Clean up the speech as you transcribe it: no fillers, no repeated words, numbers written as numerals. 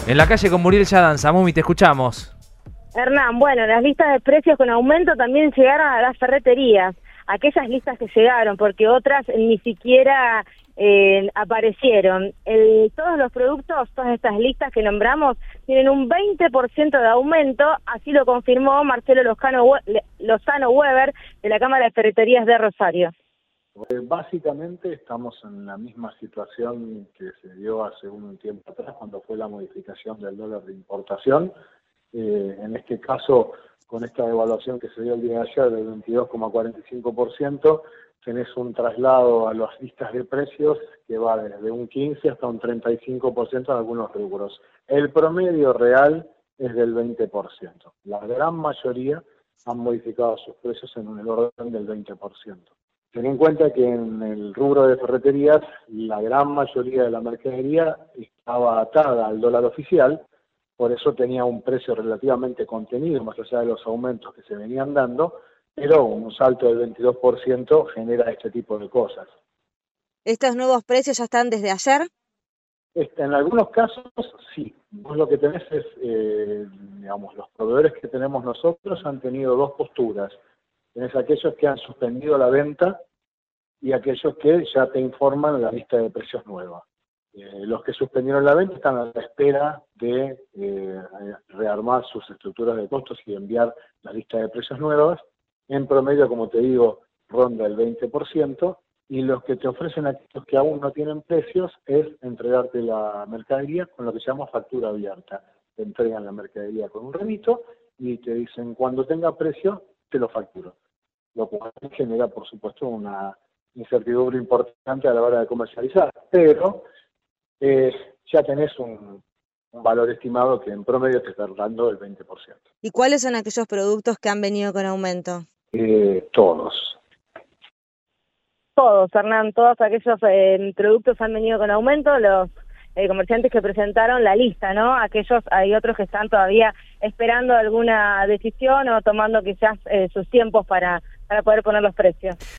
En la calle con Muriel Yadanza. Mumi, te escuchamos. Hernán, bueno, las listas de precios con aumento también llegaron a las ferreterías, aquellas listas que llegaron, porque otras ni siquiera aparecieron. Todos los productos, todas estas listas que nombramos, tienen un 20% de aumento, así lo confirmó Marcelo Lozano Weber, de la Cámara de Ferreterías de Rosario. Básicamente estamos en la misma situación que se dio hace un tiempo atrás, cuando fue la modificación del dólar de importación. En este caso, con esta devaluación que se dio el día de ayer del 22,45%, tenés un traslado a las listas de precios que va desde un 15 hasta un 35% en algunos rubros. El promedio real es del 20%. La gran mayoría han modificado sus precios en el orden del 20%. Ten en cuenta que en el rubro de ferreterías la gran mayoría de la mercadería estaba atada al dólar oficial, por eso tenía un precio relativamente contenido, más allá de los aumentos que se venían dando, pero un salto del 22% genera este tipo de cosas. ¿Estos nuevos precios ya están desde ayer? En algunos casos, sí. Vos lo que tenés es, digamos, los proveedores que tenemos nosotros han tenido dos posturas. Tenés aquellos que han suspendido la venta y aquellos que ya te informan la lista de precios nueva. Los que suspendieron la venta están a la espera de rearmar sus estructuras de costos y enviar la lista de precios nuevas. En promedio, como te digo, ronda el 20%, y los que te ofrecen a aquellos que aún no tienen precios es entregarte la mercadería con lo que se llama factura abierta. Te entregan la mercadería con un remito y te dicen, cuando tenga precio, te lo facturo. Lo cual genera, por supuesto, una incertidumbre importante a la hora de comercializar, pero ya tenés un valor estimado que en promedio te está dando el 20%. ¿Y cuáles son aquellos productos que han venido con aumento? Todos. Todos, Hernán, todos aquellos productos han venido con aumento, los comerciantes que presentaron la lista, ¿no? Hay otros que están todavía esperando alguna decisión o tomando quizás sus tiempos para poder poner los precios.